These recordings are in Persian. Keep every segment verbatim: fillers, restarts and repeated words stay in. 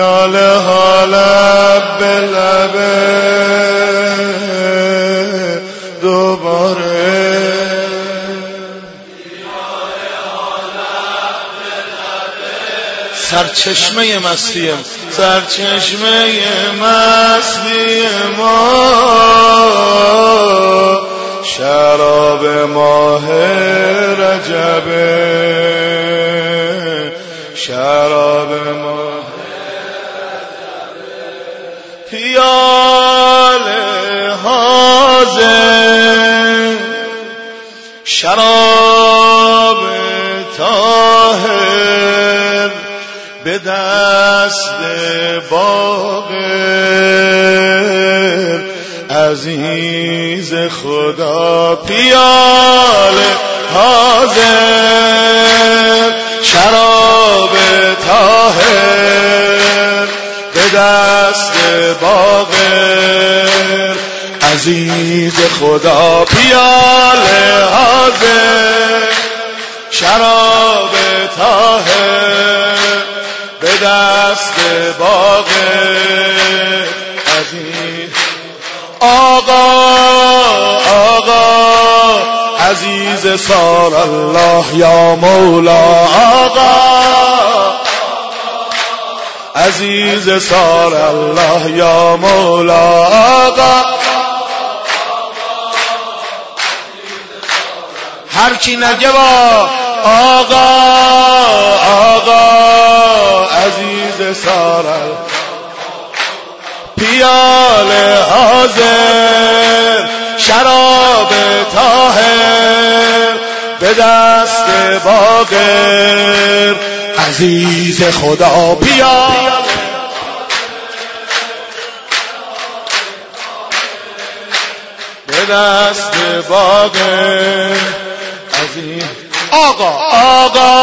پیاله ها لب به لبه دوباره سرچشمه مستی سرچشمه مستی ما شراب ماه رجبه شراب ماه رجبه پیاله حاضر شراب طاهر به دست باقر عزیز خدا پیاله حاضر شراب طاهر به دست باقر عزیز خدا پیاله حاضر شراب طاهر به دست باقر عزیز آقا آقا عزیز سار الله یا مولا آقا عزیز سار الله یا مولا آقا هر کی نگه با آقا آقا عزیز سار الله پیاله حاضر شراب طاهر به دست باقر عزیز خدا پیاله به دست باقر عزیز آقا آقا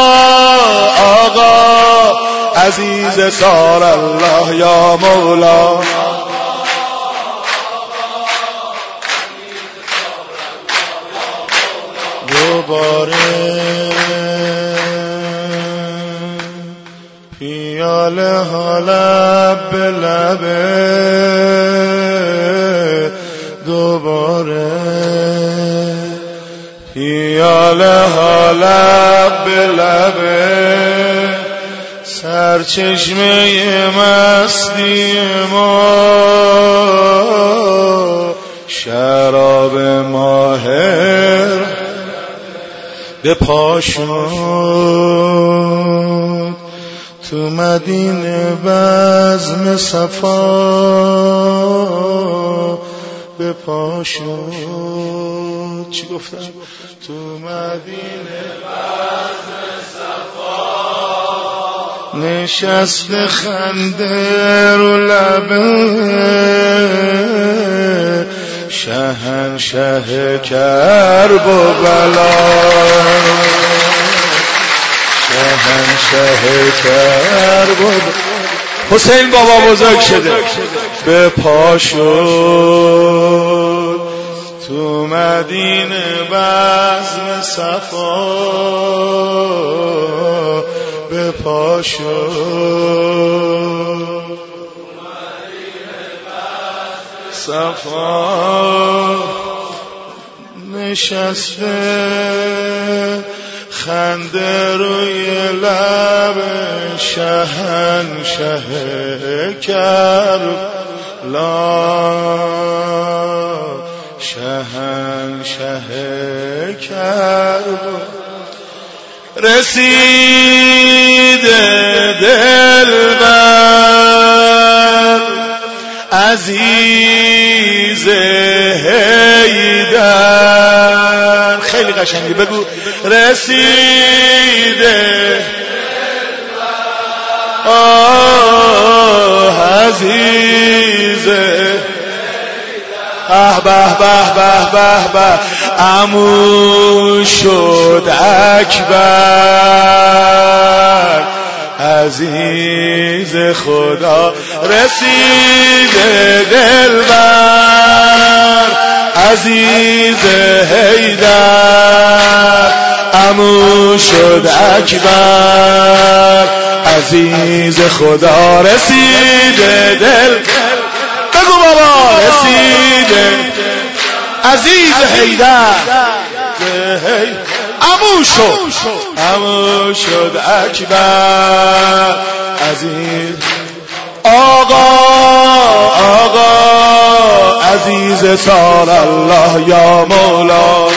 آقا عزیز سار الله یا مولا دوباره پیاله ها لب به لبه دوباره پیاله ها لب به لبه سرچشمه مستی ما شراب ماهر به پا شد تو مدینه بزم صفا به پا شد چی گفتم؟ تو مدینه بزم صفا نشست خنده رو لبه شهنشه کرب و بلا شهنشه کرب و حسین بابا بزرگ شده به پا شد تو مدینه بزم صفا به پا شد صفا نشسته خنده روی لب شهنشه کربلا شهنشه کربلا رسیده دلبر عزیز حیدر خیلی قشنگی بگو رسیده آه عزیز به به به به به به عمو شد اکبر عزیز خدا رسیده دلبر عزیز حیدر عمو شد اکبر عزیز خدا رسیده دل بگو بابا رسیده عزیز حیدر عمو شد عمو شد اکبر عزیز آقا آقا عزیز سال الله یا مولا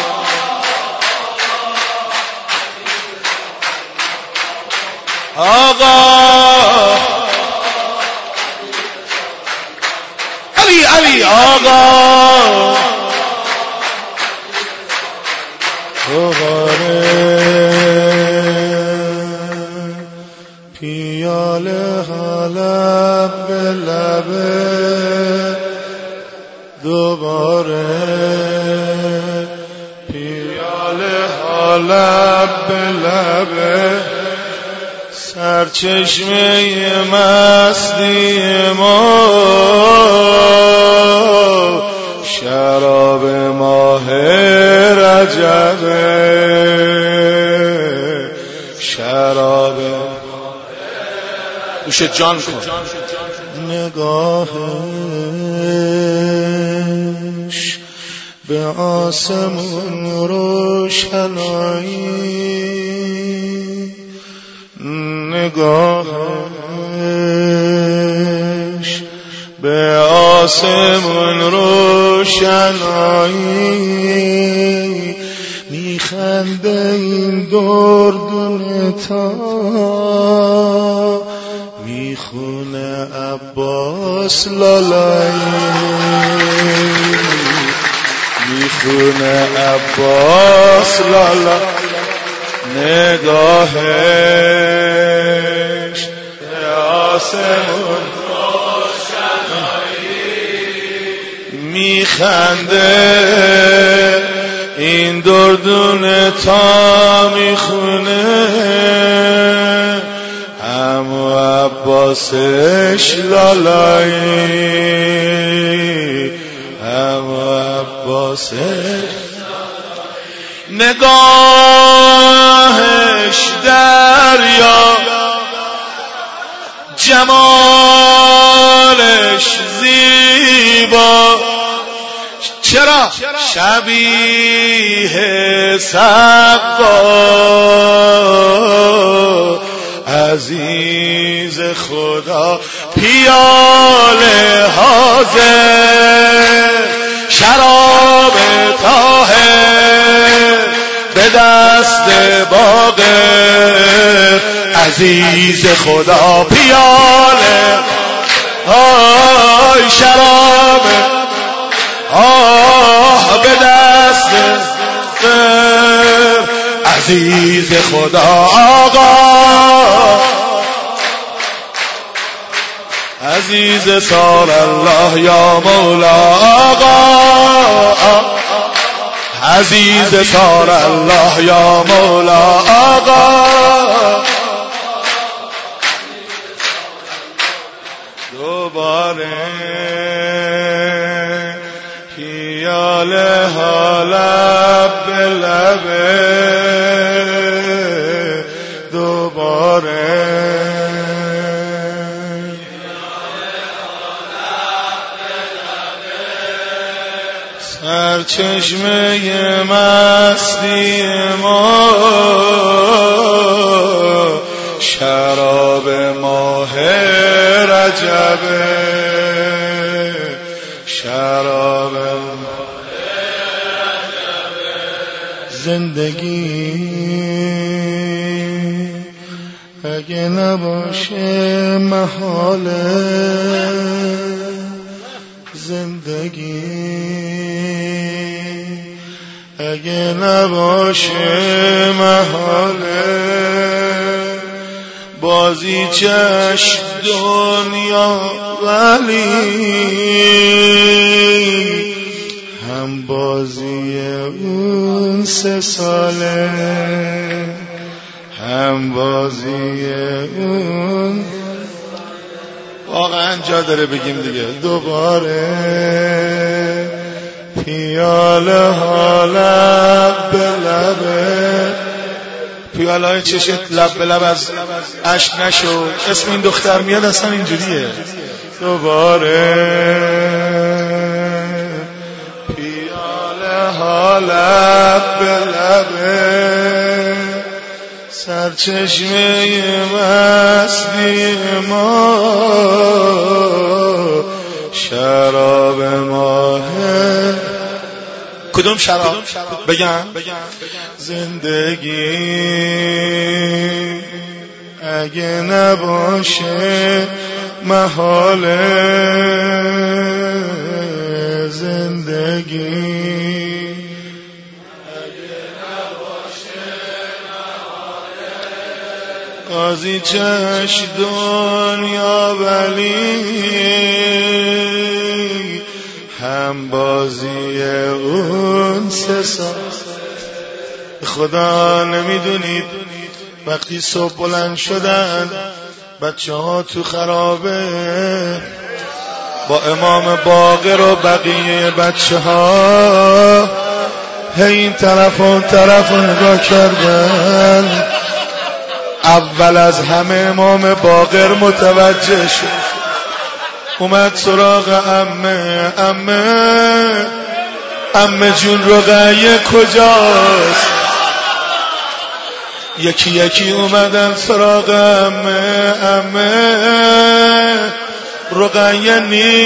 آقا علی علی آقا دوباره پیاله حالم به لبه دوباره پیاله حالم به لبه سرچشمه مستی ما شراب ماه رجبه شراب گوش جان کن نگاهش به آسمون روشنایی نگاهش به آسمون روشنایی میخنده این دردون تا میخونه عباس لالایی میخونه عباس لالایی نگاهش به آسمون میخنده این دردون تا میخونه عمو عباسش لالایی عمو عباسش نگاهش دریا جمالش زیبا چرا شبیه صبا عزیز خدا پیاله حاضر شراب طاهر به دست باقر عزیز خدا پیاله آی شراب آه به دست باقر عزیز خدا آقا عزیز سال الله یا مولا آقا عزیز سال الله یا مولا آقا دوباره پیاله ها لب به لبه دوباره سرچشمه مستی ما شراب ماه رجبه شراب ماه رجبه زندگی اگه نباشه محاله زندگی اگه نباشه محاله بازی چشم دنیا ولی هم بازی اون سه ساله هم بازی اون واقعا جا داره بگیم دیگه دوباره پیاله ها لب به لبه، پیاله های چشت لب به لب از عشق نشو. اسم این دختر میاد اصلا اینجوریه. دوباره پیاله ها لب به لبه، سرچشمه مستی ما شراب ماهه. کدوم شراب؟ بگم زندگی اگه نباشه محاله، زندگی قاضی چش دنیا ولی هم بازی اون سه سال. خدا نمیدونید وقتی صبح بلند شدن بچه ها تو خرابه با امام باقر و بقیه بچه ها هی این طرف و اون طرف نگاه کردن. اول از همه امام باقر متوجه شد، اومد سراغ عمه. عمه عمه جون رقیه کجاست؟ یکی یکی اومدن سراغ عمه. عمه رقیه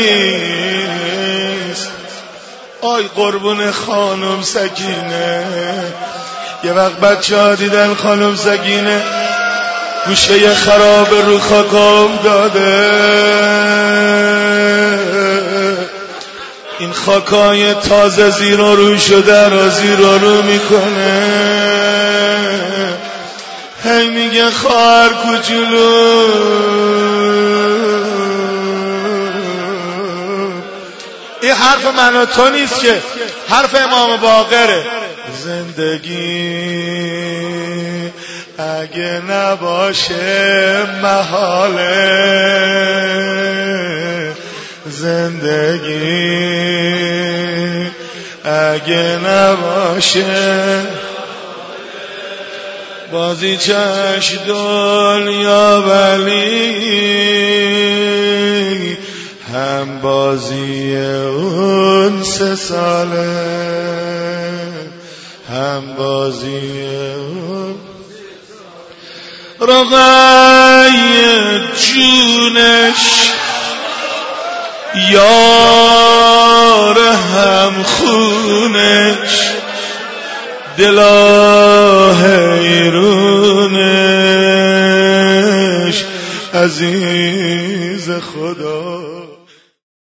نیست. آی قربون خانم سکینه. یه وقت بچه ها دیدن خانم سکینه گوشه خراب رو خاکام داده. این خاکای تازه زیر و رو شده را زیر و رو میکنه. هی میگه خواهر کوچولو این حرف من و تو نیست که، حرف امام باقره. زندگی اگه نباشه محاله، زندگی اگه نباشه بازی چش دنیا ولی هم بازی اون سه ساله، هم بازی اون رقیه جونش یار هم خونش دلا حیرونش عزیز خدا.